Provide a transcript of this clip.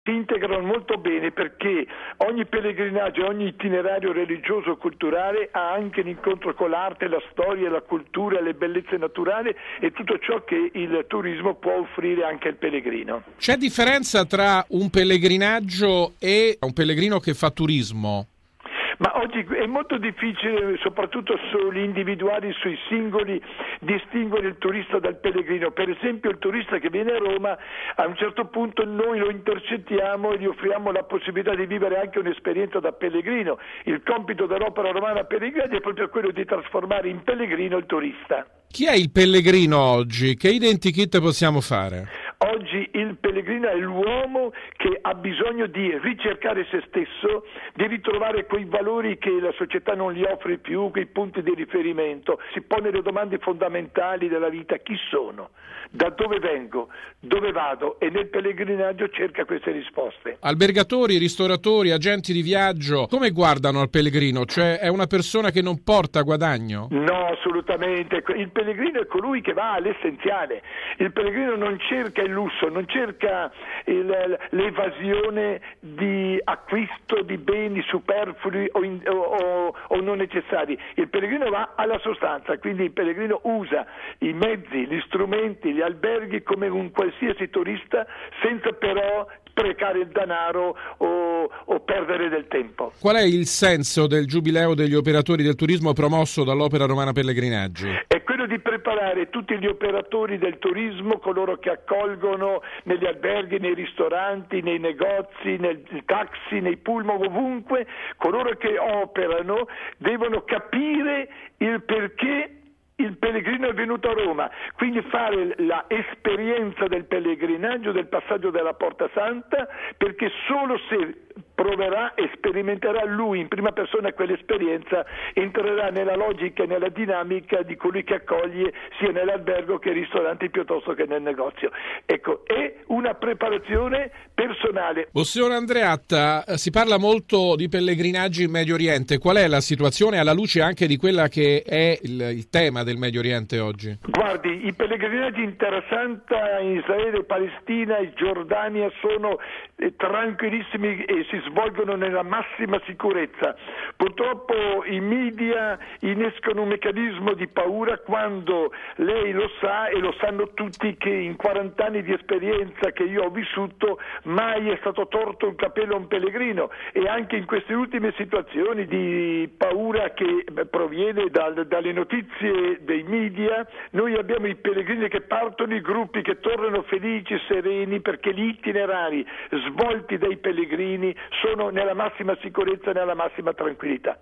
Si integrano molto bene perché ogni pellegrinaggio, ogni itinerario religioso o culturale ha anche l'incontro con l'arte, la storia, la cultura, le bellezze naturali e tutto ciò che il turismo può offrire anche al pellegrino. C'è differenza tra un pellegrinaggio e un pellegrino che fa turismo? Ma oggi è molto difficile, soprattutto sugli individuali, sui singoli, distinguere il turista dal pellegrino. Per esempio il turista che viene a Roma, a un certo punto noi lo intercettiamo e gli offriamo la possibilità di vivere anche un'esperienza da pellegrino. Il compito dell'Opera Romana Pellegrini è proprio quello di trasformare in pellegrino il turista. Chi è il pellegrino oggi? Che identikit possiamo fare? Oggi il pellegrino è l'uomo che ha bisogno di ricercare se stesso, di ritrovare quei valori che la società non gli offre più, quei punti di riferimento. Si pone le domande fondamentali della vita: chi sono? Da dove vengo? Dove vado? E nel pellegrinaggio cerca queste risposte. Albergatori, ristoratori, agenti di viaggio, come guardano al pellegrino? Cioè è una persona che non porta guadagno? No, assolutamente. Il pellegrino è colui che va all'essenziale. Il pellegrino non cerca il lusso, non cerca l'evasione di acquisto di beni superflui o non necessari. Il pellegrino va alla sostanza, quindi il pellegrino usa i mezzi, gli strumenti, gli alberghi come un qualsiasi turista, senza però sprecare il denaro o perdere del tempo. Qual è il senso del giubileo degli operatori del turismo promosso dall'Opera Romana Pellegrinaggi? È quello di preparare tutti gli operatori del turismo, coloro che accolgono negli alberghi, nei ristoranti, nei negozi, nei taxi, nei pullman, ovunque, coloro che operano devono capire il perché il pellegrino è venuto a Roma, quindi fare la esperienza del pellegrinaggio, del passaggio della Porta Santa, perché solo se proverà e sperimenterà lui in prima persona quell'esperienza entrerà nella logica e nella dinamica di colui che accoglie sia nell'albergo che nei ristoranti piuttosto che nel negozio. Ecco, è una preparazione personale. Monsignor Andreatta, si parla molto di pellegrinaggi in Medio Oriente. Qual è la situazione alla luce anche di quella che è il tema del Medio Oriente oggi? Guardi, i pellegrinaggi in Terra Santa, in Israele, Palestina e Giordania sono tranquillissimi e si svolgono nella massima sicurezza. Purtroppo i media innescano un meccanismo di paura quando lei lo sa e lo sanno tutti che in 40 anni di esperienza che io ho vissuto mai è stato torto un capello a un pellegrino, e anche in queste ultime situazioni di paura che proviene dalle notizie dei media, noi abbiamo i pellegrini che partono, i gruppi che tornano felici, sereni, perché gli itinerari svolti dai pellegrini sono nella massima sicurezza e nella massima tranquillità.